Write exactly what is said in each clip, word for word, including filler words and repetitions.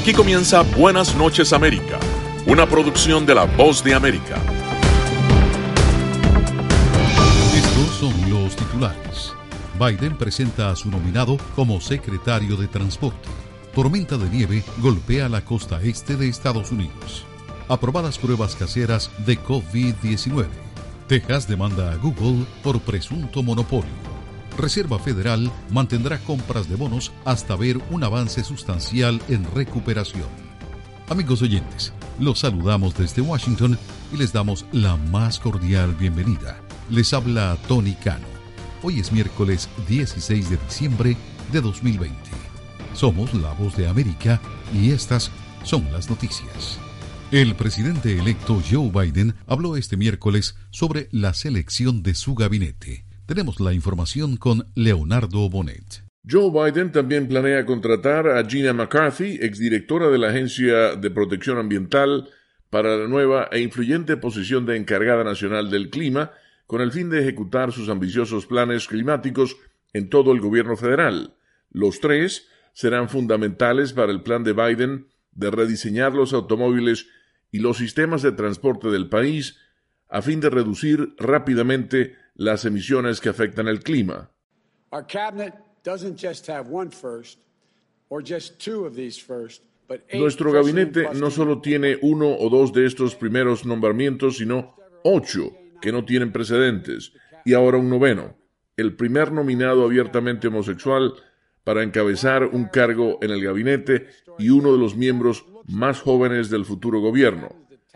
Aquí comienza Buenas noches América, una producción de La Voz de América. Estos son los titulares. Biden presenta a su nominado como secretario de Transporte. Tormenta de nieve golpea la costa este de Estados Unidos. Aprobadas pruebas caseras de COVID diecinueve. Texas demanda a Google por presunto monopolio. Reserva Federal mantendrá compras de bonos hasta ver un avance sustancial en recuperación. Amigos oyentes, los saludamos desde Washington y les damos la más cordial bienvenida. Les habla Tony Cano. Hoy es miércoles dieciséis de diciembre de dos mil veinte. Somos La Voz de América y estas son las noticias. El presidente electo Joe Biden habló este miércoles sobre la selección de su gabinete. Tenemos la información con Leonardo Bonet. Joe Biden también planea contratar a Gina McCarthy, exdirectora de la Agencia de Protección Ambiental, para la nueva e influyente posición de encargada nacional del clima, con el fin de ejecutar sus ambiciosos planes climáticos en todo el gobierno federal. Los tres serán fundamentales para el plan de Biden de rediseñar los automóviles y los sistemas de transporte del país a fin de reducir rápidamente las emisiones que afectan el clima. Our cabinet doesn't just have one first or just two of these first, but eight. Nuestro gabinete no solo tiene uno o dos de estos primeros nombramientos, sino ocho que no tienen precedentes, y ahora un noveno, el primer nominado abiertamente homosexual para encabezar un cargo en el gabinete y uno de los miembros más jóvenes del futuro gobierno.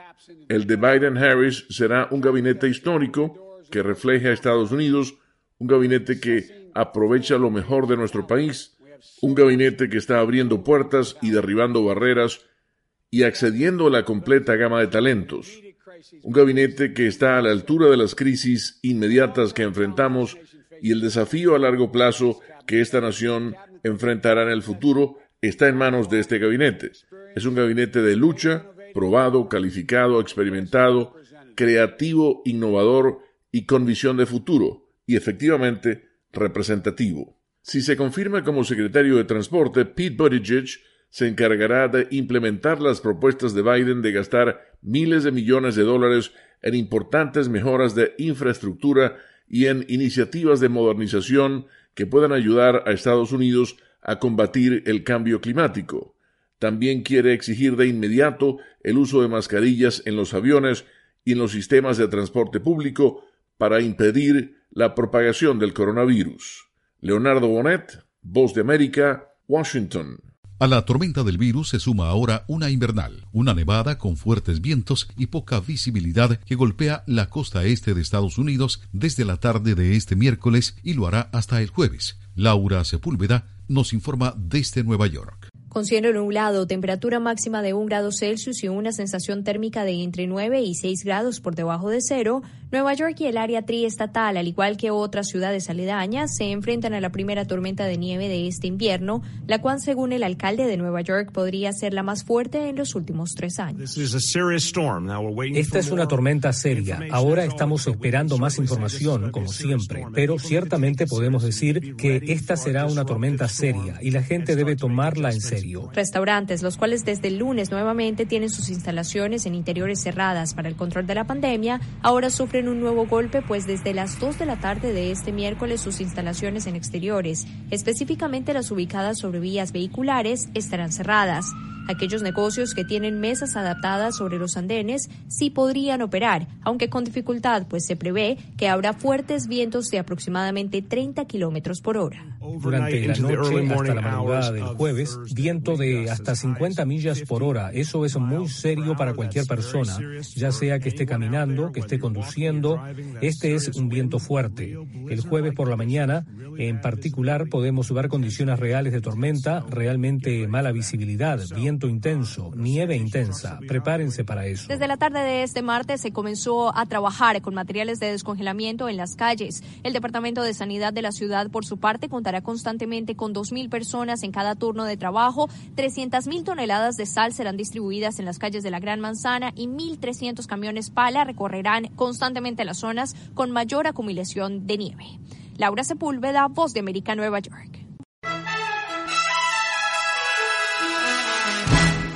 El de Biden-Harris será un gabinete histórico que refleje a Estados Unidos, un gabinete que aprovecha lo mejor de nuestro país, un gabinete que está abriendo puertas y derribando barreras y accediendo a la completa gama de talentos, un gabinete que está a la altura de las crisis inmediatas que enfrentamos y el desafío a largo plazo que esta nación enfrentará en el futuro está en manos de este gabinete. Es un gabinete de lucha, probado, calificado, experimentado, creativo, innovador y con visión de futuro, y efectivamente representativo. Si se confirma como secretario de Transporte, Pete Buttigieg se encargará de implementar las propuestas de Biden de gastar miles de millones de dólares en importantes mejoras de infraestructura y en iniciativas de modernización que puedan ayudar a Estados Unidos a combatir el cambio climático. También quiere exigir de inmediato el uso de mascarillas en los aviones y en los sistemas de transporte público para impedir la propagación del coronavirus. Leonardo Bonet, Voz de América, Washington. A la tormenta del virus se suma ahora una invernal, una nevada con fuertes vientos y poca visibilidad que golpea la costa este de Estados Unidos desde la tarde de este miércoles y lo hará hasta el jueves. Laura Sepúlveda nos informa desde Nueva York. Con cielo nublado, temperatura máxima de un grado Celsius y una sensación térmica de entre nueve y seis grados por debajo de cero, Nueva York y el área triestatal, al igual que otras ciudades aledañas, se enfrentan a la primera tormenta de nieve de este invierno, la cual, según el alcalde de Nueva York, podría ser la más fuerte en los últimos tres años. Esta es una tormenta seria. Ahora estamos esperando más información, como siempre, pero ciertamente podemos decir que esta será una tormenta seria y la gente debe tomarla en serio. Restaurantes, los cuales desde el lunes nuevamente tienen sus instalaciones en interiores cerradas para el control de la pandemia, ahora sufren un nuevo golpe, pues desde las dos de la tarde de este miércoles sus instalaciones en exteriores, específicamente las ubicadas sobre vías vehiculares, estarán cerradas. Aquellos negocios que tienen mesas adaptadas sobre los andenes sí podrían operar, aunque con dificultad, pues se prevé que habrá fuertes vientos de aproximadamente treinta kilómetros por hora. Durante la noche hasta la madrugada del jueves, viento de hasta cincuenta millas por hora. Eso es muy serio para cualquier persona, ya sea que esté caminando, que esté conduciendo. Este es un viento fuerte. El jueves por la mañana, en particular, podemos ver condiciones reales de tormenta, realmente mala visibilidad, viento intenso, nieve intensa. Prepárense para eso. Desde la tarde de este martes se comenzó a trabajar con materiales de descongelamiento en las calles. El Departamento de Sanidad de la ciudad, por su parte, contará constantemente con dos mil personas en cada turno de trabajo. trescientas mil toneladas de sal serán distribuidas en las calles de la Gran Manzana y mil trescientos camiones pala recorrerán constantemente las zonas con mayor acumulación de nieve. Laura Sepúlveda, Voz de América, Nueva York.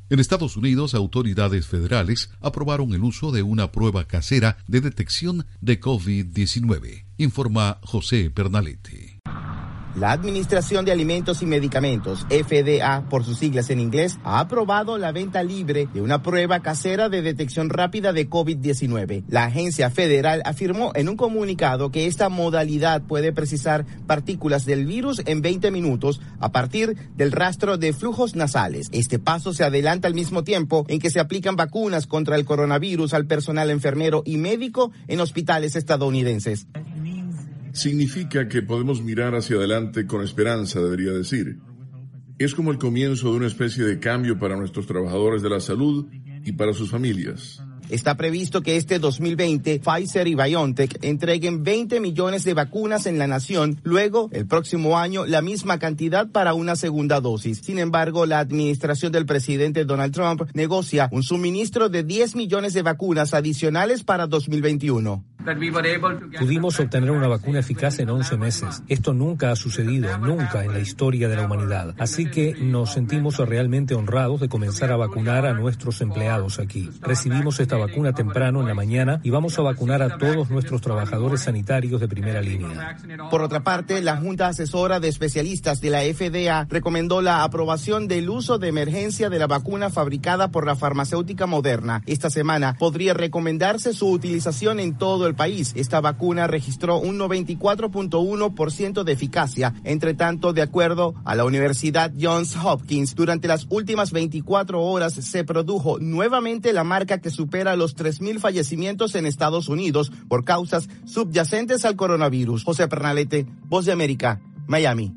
En Estados Unidos, autoridades federales aprobaron el uso de una prueba casera de detección de COVID diecinueve, informa José Pernalete. La Administración de Alimentos y Medicamentos, F D A por sus siglas en inglés, ha aprobado la venta libre de una prueba casera de detección rápida de COVID diecinueve. La agencia federal afirmó en un comunicado que esta modalidad puede precisar partículas del virus en veinte minutos a partir del rastro de flujos nasales. Este paso se adelanta al mismo tiempo en que se aplican vacunas contra el coronavirus al personal enfermero y médico en hospitales estadounidenses. Significa que podemos mirar hacia adelante con esperanza, debería decir. Es como el comienzo de una especie de cambio para nuestros trabajadores de la salud y para sus familias. Está previsto que este dos mil veinte Pfizer y BioNTech entreguen veinte millones de vacunas en la nación, luego el próximo año la misma cantidad para una segunda dosis. Sin embargo, la administración del presidente Donald Trump negocia un suministro de diez millones de vacunas adicionales para dos mil veintiuno. Pudimos obtener una vacuna eficaz en once meses. Esto nunca ha sucedido, nunca en la historia de la humanidad. Así que nos sentimos realmente honrados de comenzar a vacunar a nuestros empleados aquí. Recibimos esta vacuna temprano en la mañana y vamos a vacunar a todos nuestros trabajadores sanitarios de primera línea. Por otra parte, la Junta Asesora de Especialistas de la F D A recomendó la aprobación del uso de emergencia de la vacuna fabricada por la farmacéutica Moderna. Esta semana podría recomendarse su utilización en todo el país. Esta vacuna registró un noventa y cuatro punto uno por ciento de eficacia. Entre tanto, de acuerdo a la Universidad Johns Hopkins, durante las últimas veinticuatro horas se produjo nuevamente la marca que supera los tres mil fallecimientos en Estados Unidos por causas subyacentes al coronavirus. José Pernalete, Voz de América, Miami.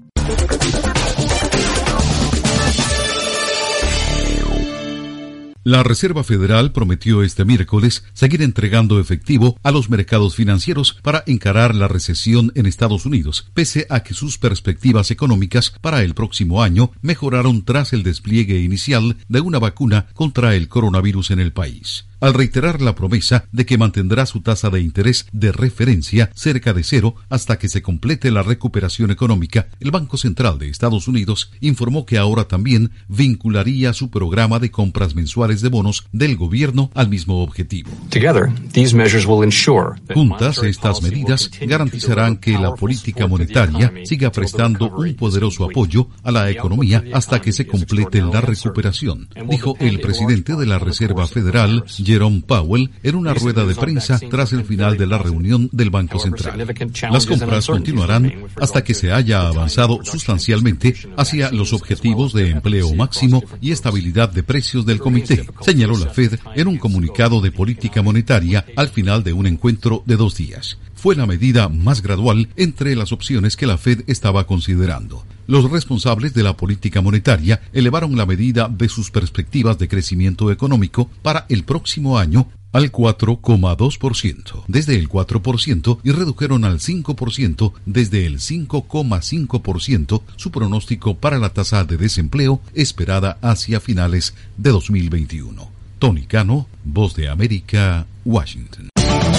La Reserva Federal prometió este miércoles seguir entregando efectivo a los mercados financieros para encarar la recesión en Estados Unidos, pese a que sus perspectivas económicas para el próximo año mejoraron tras el despliegue inicial de una vacuna contra el coronavirus en el país. Al reiterar la promesa de que mantendrá su tasa de interés de referencia cerca de cero hasta que se complete la recuperación económica, el Banco Central de Estados Unidos informó que ahora también vincularía su programa de compras mensuales de bonos del gobierno al mismo objetivo. Juntas, estas medidas garantizarán que la política monetaria siga prestando un poderoso apoyo a la economía hasta que se complete la recuperación, dijo el presidente de la Reserva Federal, Jerome Powell, en una rueda de prensa tras el final de la reunión del Banco Central. Las compras continuarán hasta que se haya avanzado sustancialmente hacia los objetivos de empleo máximo y estabilidad de precios del comité, señaló la Fed en un comunicado de política monetaria al final de un encuentro de dos días. Fue la medida más gradual entre las opciones que la Fed estaba considerando. Los responsables de la política monetaria elevaron la medida de sus perspectivas de crecimiento económico para el próximo año al cuatro coma dos por ciento, desde el cuatro por ciento, y redujeron al cinco por ciento desde el cinco coma cinco por ciento su pronóstico para la tasa de desempleo esperada hacia finales de dos mil veintiuno. Tony Cano, Voz de América, Washington.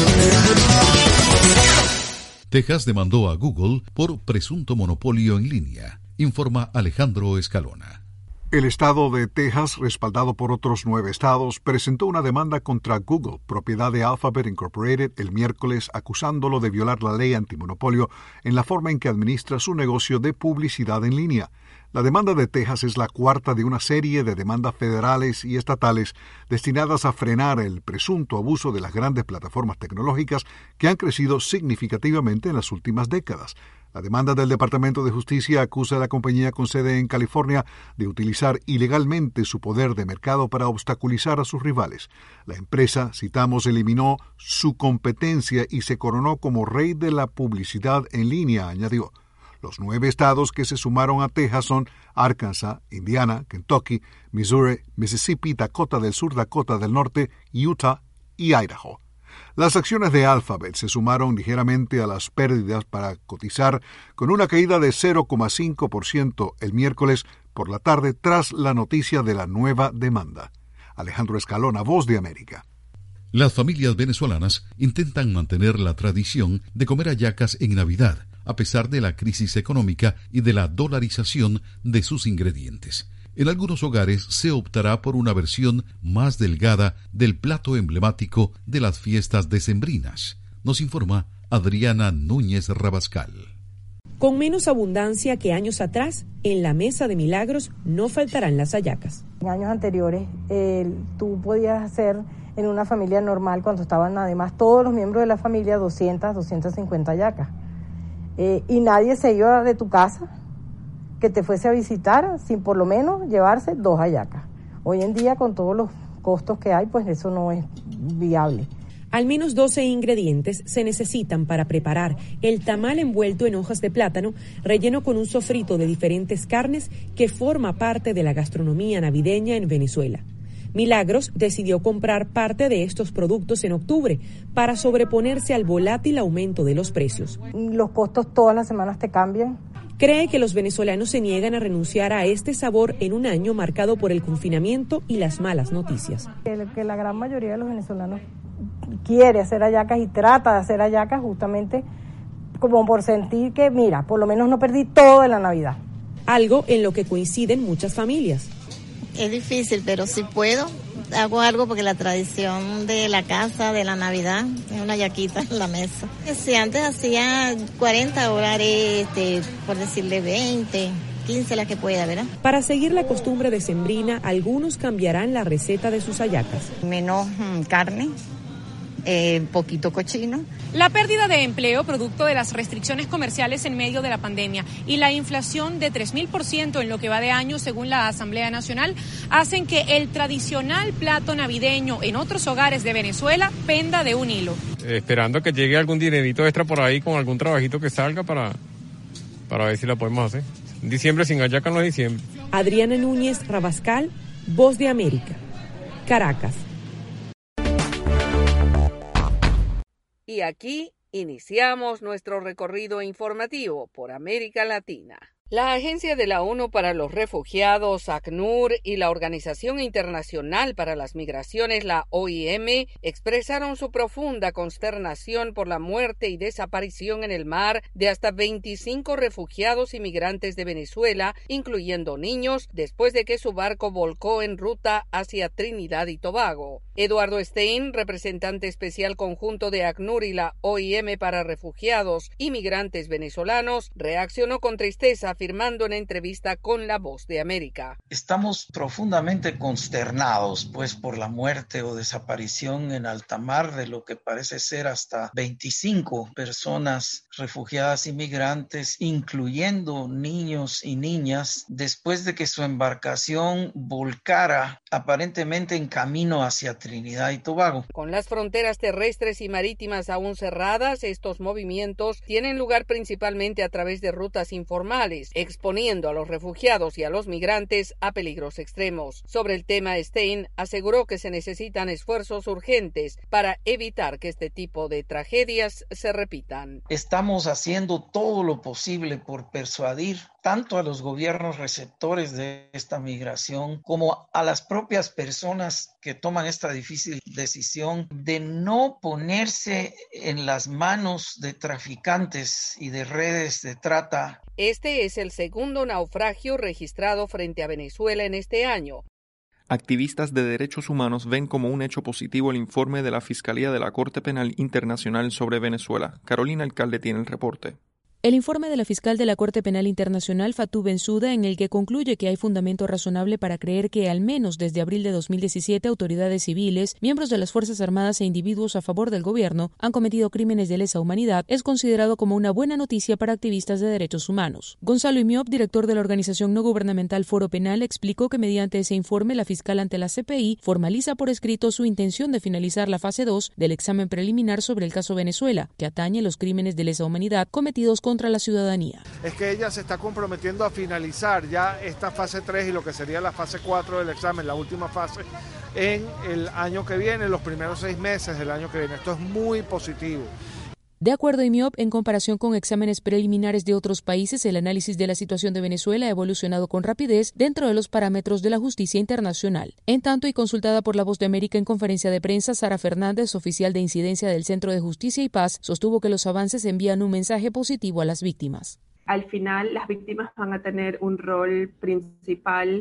Texas demandó a Google por presunto monopolio en línea, informa Alejandro Escalona. El estado de Texas, respaldado por otros nueve estados, presentó una demanda contra Google, propiedad de Alphabet Incorporated, el miércoles, acusándolo de violar la ley antimonopolio en la forma en que administra su negocio de publicidad en línea. La demanda de Texas es la cuarta de una serie de demandas federales y estatales destinadas a frenar el presunto abuso de las grandes plataformas tecnológicas que han crecido significativamente en las últimas décadas. La demanda del Departamento de Justicia acusa a la compañía con sede en California de utilizar ilegalmente su poder de mercado para obstaculizar a sus rivales. La empresa, citamos, eliminó su competencia y se coronó como rey de la publicidad en línea, añadió. Los nueve estados que se sumaron a Texas son Arkansas, Indiana, Kentucky, Missouri, Mississippi, Dakota del Sur, Dakota del Norte, Utah y Idaho. Las acciones de Alphabet se sumaron ligeramente a las pérdidas para cotizar con una caída de cero coma cinco por ciento el miércoles por la tarde tras la noticia de la nueva demanda. Alejandro Escalona, Voz de América. Las familias venezolanas intentan mantener la tradición de comer hallacas en Navidad, a pesar de la crisis económica y de la dolarización de sus ingredientes. En algunos hogares se optará por una versión más delgada del plato emblemático de las fiestas decembrinas, nos informa Adriana Núñez Rabascal. Con menos abundancia que años atrás, en la mesa de milagros no faltarán las hallacas. En años anteriores, eh, tú podías hacer en una familia normal, cuando estaban además todos los miembros de la familia, doscientas, doscientas cincuenta hallacas. Eh, y nadie se iba de tu casa que te fuese a visitar sin por lo menos llevarse dos hallacas. Hoy en día, con todos los costos que hay, pues eso no es viable. Al menos doce ingredientes se necesitan para preparar el tamal envuelto en hojas de plátano, relleno con un sofrito de diferentes carnes que forma parte de la gastronomía navideña en Venezuela. Milagros decidió comprar parte de estos productos en octubre para sobreponerse al volátil aumento de los precios. Los costos todas las semanas te cambian. Cree que los venezolanos se niegan a renunciar a este sabor en un año marcado por el confinamiento y las malas noticias. Que, que la gran mayoría de los venezolanos quiere hacer hallacas y trata de hacer hallacas justamente como por sentir que, mira, por lo menos no perdí todo de la Navidad. Algo en lo que coinciden muchas familias. Es difícil, pero si puedo, hago algo porque la tradición de la casa, de la Navidad, es una hallaquita en la mesa. Si antes hacía cuarenta hogares, este, por decirle veinte, quince las que pueda, ¿verdad? Para seguir la costumbre decembrina, algunos cambiarán la receta de sus hallacas. Menos mmm, carne. Eh, poquito cochino. La pérdida de empleo producto de las restricciones comerciales en medio de la pandemia y la inflación de tres mil por ciento en lo que va de año según la Asamblea Nacional hacen que el tradicional plato navideño en otros hogares de Venezuela penda de un hilo. Eh, esperando que llegue algún dinerito extra por ahí con algún trabajito que salga para, para ver si la podemos hacer. Diciembre sin hallaca no es diciembre. Adriana Núñez Rabascal, Voz de América, Caracas. Y aquí iniciamos nuestro recorrido informativo por América Latina. La Agencia de la ONU para los Refugiados, ACNUR, y la Organización Internacional para las Migraciones, la O I M, expresaron su profunda consternación por la muerte y desaparición en el mar de hasta veinticinco refugiados y migrantes de Venezuela, incluyendo niños, después de que su barco volcó en ruta hacia Trinidad y Tobago. Eduardo Stein, representante especial conjunto de ACNUR y la O I M para refugiados y migrantes venezolanos, reaccionó con tristeza afirmando en entrevista con La Voz de América. Estamos profundamente consternados pues por la muerte o desaparición en alta mar de lo que parece ser hasta veinticinco personas refugiadas y migrantes, incluyendo niños y niñas, después de que su embarcación volcara aparentemente en camino hacia Trinidad y Tobago. Con las fronteras terrestres y marítimas aún cerradas, estos movimientos tienen lugar principalmente a través de rutas informales, exponiendo a los refugiados y a los migrantes a peligros extremos. Sobre el tema, Stein aseguró que se necesitan esfuerzos urgentes para evitar que este tipo de tragedias se repitan. Estamos haciendo todo lo posible por persuadir tanto a los gobiernos receptores de esta migración como a las propias personas que toman esta difícil decisión de no ponerse en las manos de traficantes y de redes de trata. Este es el segundo naufragio registrado frente a Venezuela en este año. Activistas de derechos humanos ven como un hecho positivo el informe de la Fiscalía de la Corte Penal Internacional sobre Venezuela. Carolina Alcalde tiene el reporte. El informe de la fiscal de la Corte Penal Internacional, Fatou Bensouda, en el que concluye que hay fundamento razonable para creer que al menos desde abril de dos mil diecisiete autoridades civiles, miembros de las Fuerzas Armadas e individuos a favor del gobierno han cometido crímenes de lesa humanidad, es considerado como una buena noticia para activistas de derechos humanos. Gonzalo Imiop, director de la organización no gubernamental Foro Penal, explicó que mediante ese informe la fiscal ante la C P I formaliza por escrito su intención de finalizar la fase dos del examen preliminar sobre el caso Venezuela, que atañe los crímenes de lesa humanidad cometidos con contra la ciudadanía. Es que ella se está comprometiendo a finalizar ya esta fase tres y lo que sería la fase cuatro del examen, la última fase, en el año que viene, los primeros seis meses del año que viene. Esto es muy positivo. De acuerdo a IMIOP, en comparación con exámenes preliminares de otros países, el análisis de la situación de Venezuela ha evolucionado con rapidez dentro de los parámetros de la justicia internacional. En tanto, y consultada por La Voz de América en conferencia de prensa, Sara Fernández, oficial de incidencia del Centro de Justicia y Paz, sostuvo que los avances envían un mensaje positivo a las víctimas. Al final, las víctimas van a tener un rol principal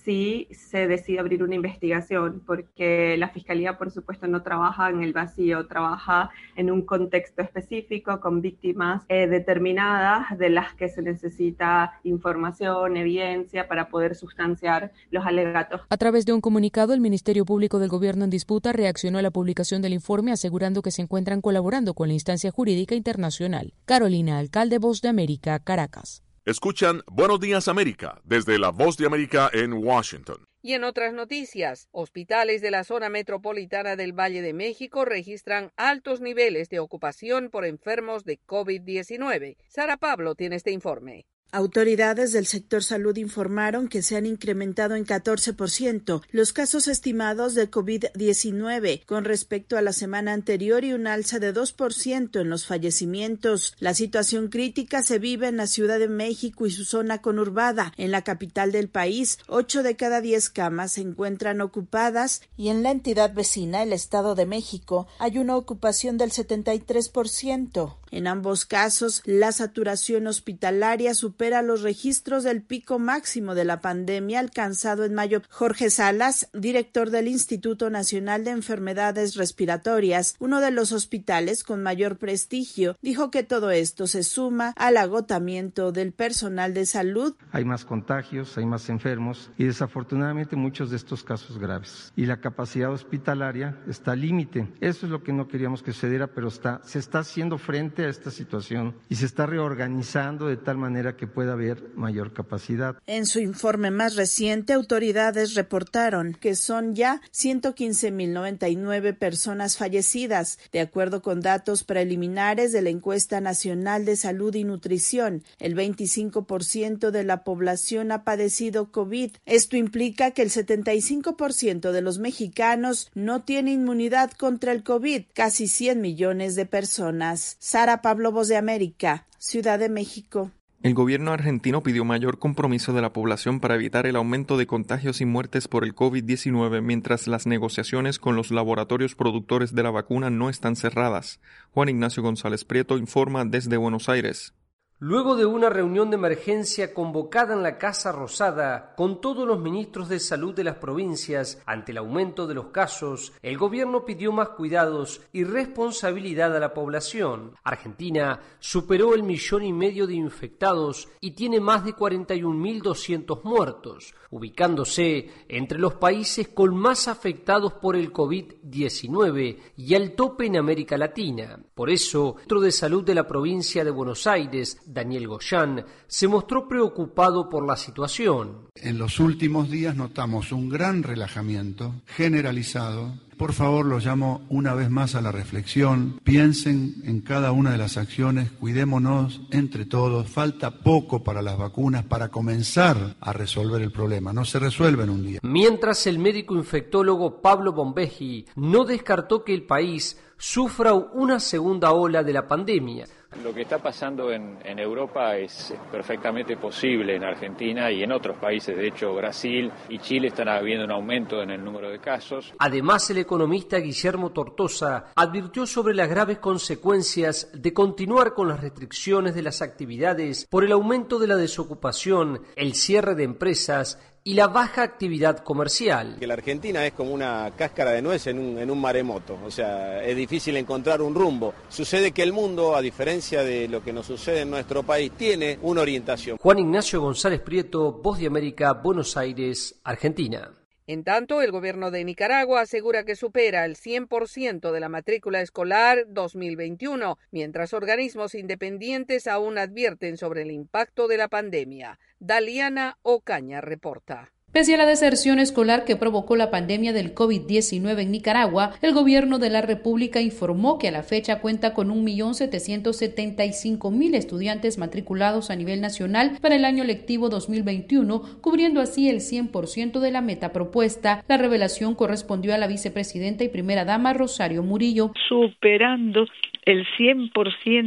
si se decide abrir una investigación, porque la Fiscalía, por supuesto, no trabaja en el vacío, trabaja en un contexto específico con víctimas eh, determinadas de las que se necesita información, evidencia para poder sustanciar los alegatos. A través de un comunicado, el Ministerio Público del Gobierno en disputa reaccionó a la publicación del informe asegurando que se encuentran colaborando con la instancia jurídica internacional. Carolina Alcalde, Voz de América, Caracas. Escuchan Buenos Días América desde la Voz de América en Washington. Y en otras noticias, hospitales de la zona metropolitana del Valle de México registran altos niveles de ocupación por enfermos de COVID diecinueve. Sara Pablo tiene este informe. Autoridades del sector salud informaron que se han incrementado en catorce por ciento los casos estimados de COVID diecinueve con respecto a la semana anterior y un alza de dos por ciento en los fallecimientos. La situación crítica se vive en la Ciudad de México y su zona conurbada. En la capital del país, ocho de cada diez camas se encuentran ocupadas y en la entidad vecina, el Estado de México, hay una ocupación del setenta y tres por ciento. En ambos casos, la saturación hospitalaria supera los registros del pico máximo de la pandemia alcanzado en mayo. Jorge Salas, director del Instituto Nacional de Enfermedades Respiratorias, uno de los hospitales con mayor prestigio, dijo que todo esto se suma al agotamiento del personal de salud. Hay más contagios, hay más enfermos y desafortunadamente muchos de estos casos graves. Y la capacidad hospitalaria está al límite. Eso es lo que no queríamos que sucediera, pero está, se está haciendo frente a esta situación y se está reorganizando de tal manera que pueda haber mayor capacidad. En su informe más reciente, autoridades reportaron que son ya ciento quince mil noventa y nueve personas fallecidas, de acuerdo con datos preliminares de la Encuesta Nacional de Salud y Nutrición. El veinticinco por ciento de la población ha padecido COVID. Esto implica que el setenta y cinco por ciento de los mexicanos no tiene inmunidad contra el COVID, casi cien millones de personas. Sara Pablo, Voz de América, Ciudad de México. El gobierno argentino pidió mayor compromiso de la población para evitar el aumento de contagios y muertes por el COVID diecinueve, mientras las negociaciones con los laboratorios productores de la vacuna no están cerradas. Juan Ignacio González Prieto informa desde Buenos Aires. Luego de una reunión de emergencia convocada en la Casa Rosada con todos los ministros de salud de las provincias ante el aumento de los casos, el gobierno pidió más cuidados y responsabilidad a la población. Argentina superó el millón y medio de infectados y tiene más de cuarenta y un mil doscientos muertos, ubicándose entre los países con más afectados por el COVID diecinueve y al tope en América Latina. Por eso, el ministro de Salud de la provincia de Buenos Aires, Daniel Goyán, se mostró preocupado por la situación. En los últimos días notamos un gran relajamiento generalizado. Por favor, los llamo una vez más a la reflexión. Piensen en cada una de las acciones, cuidémonos entre todos. Falta poco para las vacunas para comenzar a resolver el problema. No se resuelve en un día. Mientras el médico infectólogo Pablo Bombeji no descartó que el país sufra una segunda ola de la pandemia. Lo que está pasando en, en Europa es perfectamente posible en Argentina y en otros países. De hecho, Brasil y Chile están habiendo un aumento en el número de casos. Además, el economista Guillermo Tortosa advirtió sobre las graves consecuencias de continuar con las restricciones de las actividades por el aumento de la desocupación, el cierre de empresas y la baja actividad comercial. Que la Argentina es como una cáscara de nuez en un, en un maremoto, o sea, es difícil encontrar un rumbo. Sucede que el mundo, a diferencia de lo que nos sucede en nuestro país, tiene una orientación. Juan Ignacio González Prieto, Voz de América, Buenos Aires, Argentina. En tanto, el gobierno de Nicaragua asegura que supera el cien por ciento de la matrícula escolar dos mil veintiuno, mientras organismos independientes aún advierten sobre el impacto de la pandemia. Daliana Ocaña reporta. Pese a la deserción escolar que provocó la pandemia del COVID diecinueve en Nicaragua, el gobierno de la República informó que a la fecha cuenta con un millón setecientos setenta y cinco mil estudiantes matriculados a nivel nacional para el año lectivo dos mil veintiuno, cubriendo así el cien por ciento de la meta propuesta. La revelación correspondió a la vicepresidenta y primera dama Rosario Murillo. Superando el cien por ciento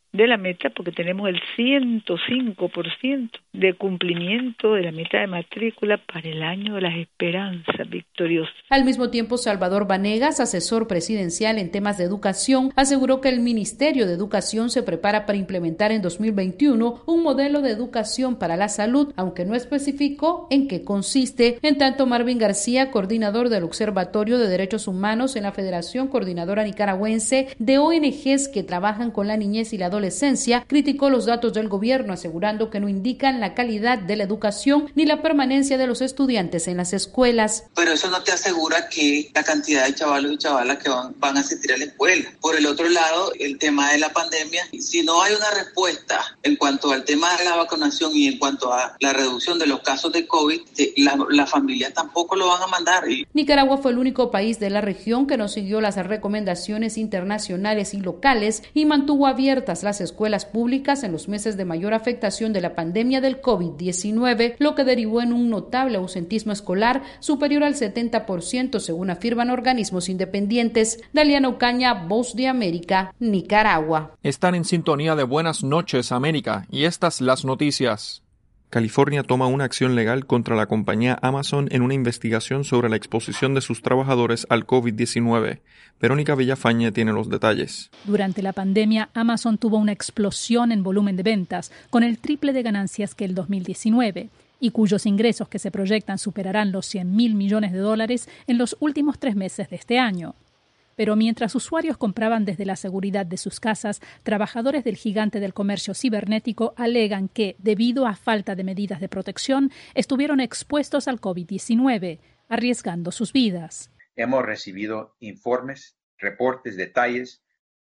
de la meta porque tenemos el ciento cinco por ciento de cumplimiento de la meta de matrícula para el año de las esperanzas victoriosas. Al mismo tiempo, Salvador Vanegas, asesor presidencial en temas de educación, aseguró que el Ministerio de Educación se prepara para implementar en dos mil veintiuno un modelo de educación para la salud, aunque no especificó en qué consiste. En tanto, Marvin García, coordinador del Observatorio de Derechos Humanos en la Federación Coordinadora Nicaragüense de O N Ges que trabajan con la niñez y la adolescencia, criticó los datos del gobierno, asegurando que no indican la calidad de la educación ni la permanencia de los estudiantes en las escuelas. Pero eso no te asegura que la cantidad de chavalos y chavalas que van, van a asistir a la escuela. Por el otro lado, el tema de la pandemia, si no hay una respuesta en cuanto al tema de la vacunación y en cuanto a la reducción de los casos de COVID, la, la familia tampoco lo van a mandar. Nicaragua fue el único país de la región que no siguió las recomendaciones internacionales y locales y mantuvo abiertas las escuelas públicas en los meses de mayor afectación de la pandemia del COVID diecinueve, lo que derivó en un notable ausentismo escolar superior al setenta por ciento, según afirman organismos independientes. Daliana Ocaña, Voz de América, Nicaragua. Están en sintonía de Buenas Noches, América, y estas las noticias. California toma una acción legal contra la compañía Amazon en una investigación sobre la exposición de sus trabajadores al COVID diecinueve. Verónica Villafañe tiene los detalles. Durante la pandemia, Amazon tuvo una explosión en volumen de ventas, con el triple de ganancias que el dos mil diecinueve, y cuyos ingresos que se proyectan superarán los cien mil millones de dólares en los últimos tres meses de este año. Pero mientras usuarios compraban desde la seguridad de sus casas, trabajadores del gigante del comercio cibernético alegan que, debido a falta de medidas de protección, estuvieron expuestos al COVID diecinueve, arriesgando sus vidas. Hemos recibido informes, reportes, detalles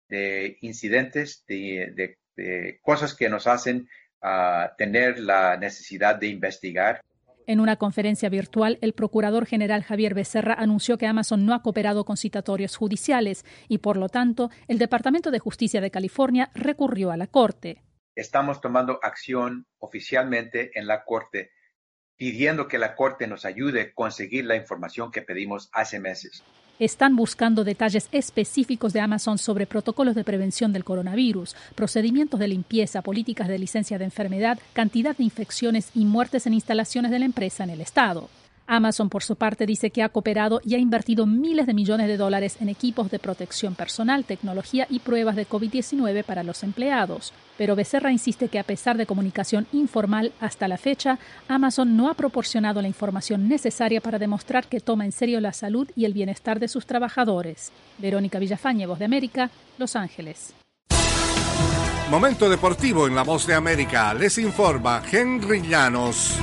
de incidentes, de, de, de cosas que nos hacen uh, tener la necesidad de investigar. En una conferencia virtual, el procurador general Javier Becerra anunció que Amazon no ha cooperado con citatorios judiciales y, por lo tanto, el Departamento de Justicia de California recurrió a la Corte. Estamos tomando acción oficialmente en la Corte, pidiendo que la Corte nos ayude a conseguir la información que pedimos hace meses. Están buscando detalles específicos de Amazon sobre protocolos de prevención del coronavirus, procedimientos de limpieza, políticas de licencia de enfermedad, cantidad de infecciones y muertes en instalaciones de la empresa en el estado. Amazon, por su parte, dice que ha cooperado y ha invertido miles de millones de dólares en equipos de protección personal, tecnología y pruebas de COVID diecinueve para los empleados. Pero Becerra insiste que a pesar de comunicación informal hasta la fecha, Amazon no ha proporcionado la información necesaria para demostrar que toma en serio la salud y el bienestar de sus trabajadores. Verónica Villafañe, Voz de América, Los Ángeles. Momento deportivo en La Voz de América. Les informa Henry Llanos.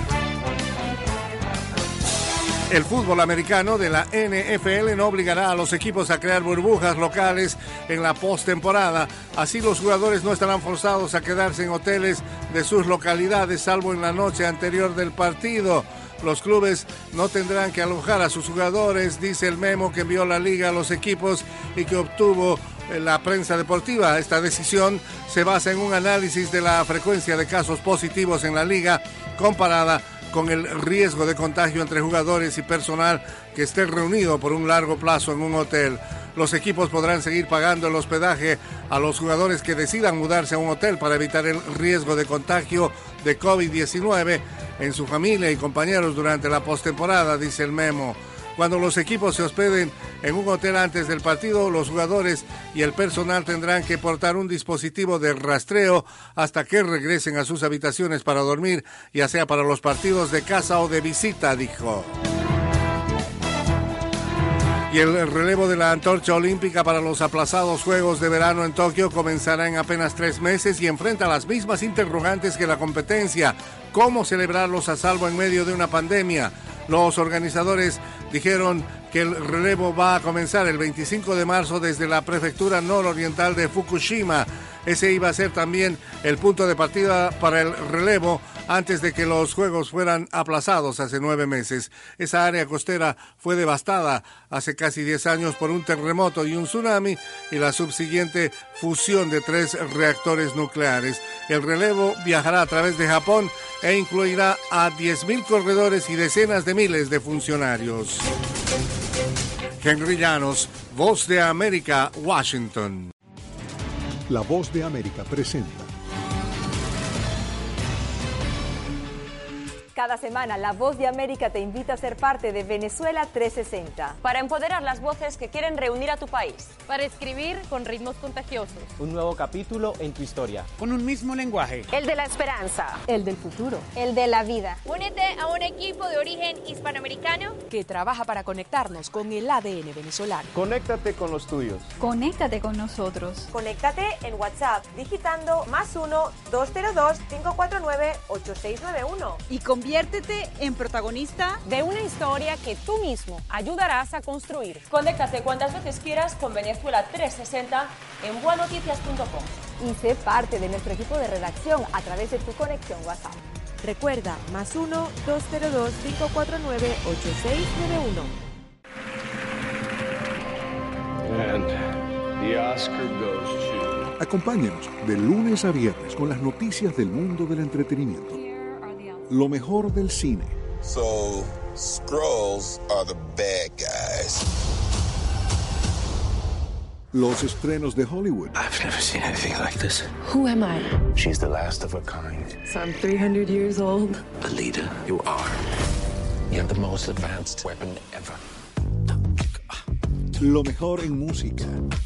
El fútbol americano de la N F L no obligará a los equipos a crear burbujas locales en la postemporada. Así los jugadores no estarán forzados a quedarse en hoteles de sus localidades, salvo en la noche anterior del partido. Los clubes no tendrán que alojar a sus jugadores, dice el memo que envió la liga a los equipos y que obtuvo la prensa deportiva. Esta decisión se basa en un análisis de la frecuencia de casos positivos en la liga comparada con el riesgo de contagio entre jugadores y personal que esté reunido por un largo plazo en un hotel. Los equipos podrán seguir pagando el hospedaje a los jugadores que decidan mudarse a un hotel para evitar el riesgo de contagio de COVID diecinueve en su familia y compañeros durante la postemporada, dice el memo. Cuando los equipos se hospeden en un hotel antes del partido, los jugadores y el personal tendrán que portar un dispositivo de rastreo hasta que regresen a sus habitaciones para dormir, ya sea para los partidos de casa o de visita, dijo. Y el relevo de la antorcha olímpica para los aplazados Juegos de Verano en Tokio comenzará en apenas tres meses y enfrenta las mismas interrogantes que la competencia. ¿Cómo celebrarlos a salvo en medio de una pandemia? Los organizadores dijeron que el relevo va a comenzar el veinticinco de marzo desde la prefectura nororiental de Fukushima. Ese iba a ser también el punto de partida para el relevo antes de que los Juegos fueran aplazados hace nueve meses. Esa área costera fue devastada hace casi diez años por un terremoto y un tsunami y la subsiguiente fusión de tres reactores nucleares. El relevo viajará a través de Japón e incluirá a diez mil corredores y decenas de miles de funcionarios. Henry Llanos, Voz de América, Washington. La Voz de América presenta. Cada semana, La Voz de América te invita a ser parte de Venezuela trescientos sesenta. Para empoderar las voces que quieren reunir a tu país. Para escribir con ritmos contagiosos. Un nuevo capítulo en tu historia. Con un mismo lenguaje. El de la esperanza. El del futuro. El de la vida. Únete a un equipo de origen hispanoamericano que trabaja para conectarnos con el A D N venezolano. Conéctate con los tuyos. Conéctate con nosotros. Conéctate en WhatsApp digitando más uno, dos cero dos, cinco cuatro nueve, ocho seis nueve uno. Y conviértete en protagonista de una historia que tú mismo ayudarás a construir. Conéctate cuantas veces quieras con Venezuela trescientos sesenta en bua noticias punto com. Y sé parte de nuestro equipo de redacción a través de tu conexión WhatsApp. Recuerda, más uno, dos cero dos, cinco cuatro nueve, ocho seis nueve uno. And the Oscar goes to... Acompáñanos de lunes a viernes con las noticias del mundo del entretenimiento. Lo mejor del cine. So, Skrulls are the bad guys. Los estrenos de Hollywood. I've never seen anything like this. Who am I? She's the last of her kind. So I'm three hundred years old. Alita, you are. You're the most advanced weapon ever. Lo mejor en música.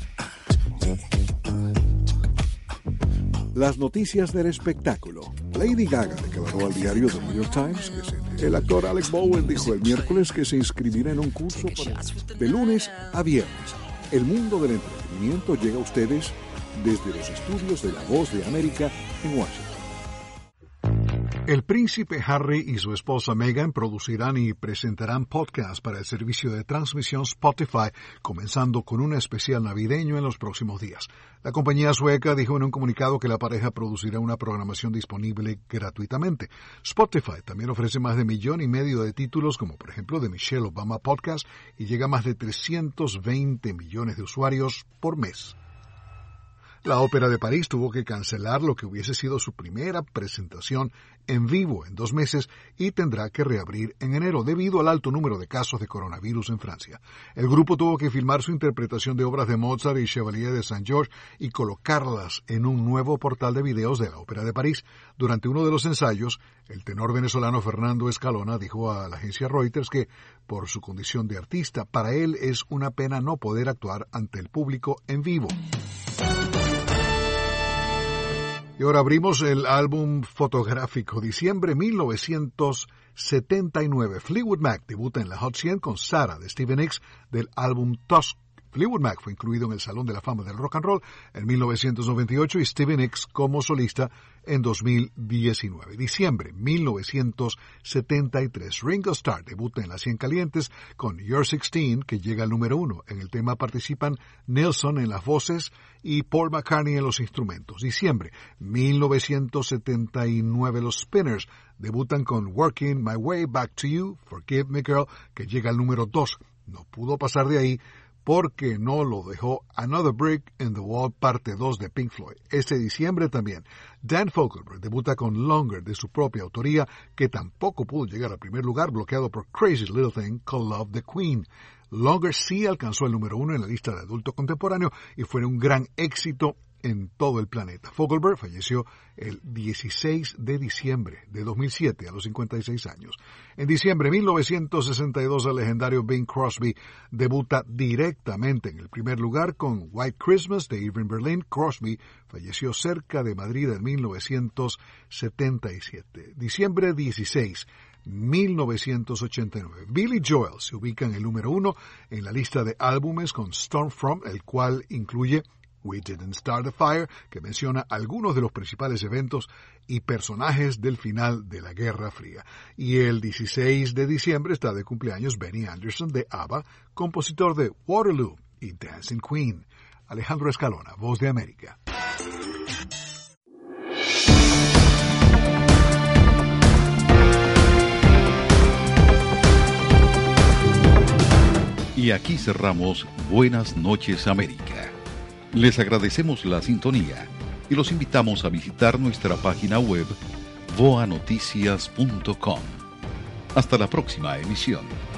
Las noticias del espectáculo. Lady Gaga declaró al diario The New York Times que se... El actor Alec Bowen dijo el miércoles que se inscribirá en un curso para... de lunes a viernes. El mundo del entretenimiento llega a ustedes desde los estudios de La Voz de América en Washington. El príncipe Harry y su esposa Meghan producirán y presentarán podcasts para el servicio de transmisión Spotify, comenzando con un especial navideño en los próximos días. La compañía sueca dijo en un comunicado que la pareja producirá una programación disponible gratuitamente. Spotify también ofrece más de millón y medio de títulos, como por ejemplo The Michelle Obama Podcast, y llega a más de trescientos veinte millones de usuarios por mes. La Ópera de París tuvo que cancelar lo que hubiese sido su primera presentación en vivo en dos meses y tendrá que reabrir en enero debido al alto número de casos de coronavirus en Francia. El grupo tuvo que filmar su interpretación de obras de Mozart y Chevalier de Saint-Georges y colocarlas en un nuevo portal de videos de la Ópera de París. Durante uno de los ensayos, el tenor venezolano Fernando Escalona dijo a la agencia Reuters que, por su condición de artista, para él es una pena no poder actuar ante el público en vivo. Y ahora abrimos el álbum fotográfico. Diciembre mil novecientos setenta y nueve. Fleetwood Mac debuta en la Hot cien con Sarah de Stevie Nicks del álbum Tusk. Fleetwood Mac fue incluido en el Salón de la Fama del Rock and Roll en mil novecientos noventa y ocho y Stevie Nicks como solista en dos mil diecinueve. Diciembre mil novecientos setenta y tres. Ringo Starr debuta en las cien calientes con You're sixteen, que llega al número uno. En el tema participan Nelson en las voces y Paul McCartney en los instrumentos. Diciembre mil novecientos setenta y nueve. Los Spinners debutan con Working My Way Back to You, Forgive Me Girl, que llega al número dos. No pudo pasar de ahí porque no lo dejó Another Brick in the Wall parte dos de Pink Floyd. Este diciembre también, Dan Fogelberg debuta con Longer de su propia autoría, que tampoco pudo llegar al primer lugar, bloqueado por Crazy Little Thing called Love the Queen. Longer sí alcanzó el número uno en la lista de adulto contemporáneo y fue un gran éxito en todo el planeta. Fogelberg falleció el dieciséis de diciembre de dos mil siete a los cincuenta y seis años. En diciembre de mil novecientos sesenta y dos, el legendario Bing Crosby debuta directamente en el primer lugar con White Christmas de Irving Berlin. Crosby falleció cerca de Madrid en mil novecientos setenta y siete. Diciembre dieciséis. mil novecientos ochenta y nueve. Billy Joel se ubica en el número uno en la lista de álbumes con Stormfront, el cual incluye We Didn't Start the Fire, que menciona algunos de los principales eventos y personajes del final de la Guerra Fría. Y el dieciséis de diciembre está de cumpleaños Benny Anderson de ABBA, compositor de Waterloo y Dancing Queen. Alejandro Escalona, Voz de América. Y aquí cerramos Buenas noches América. Les agradecemos la sintonía y los invitamos a visitar nuestra página web voa noticias punto com. Hasta la próxima emisión.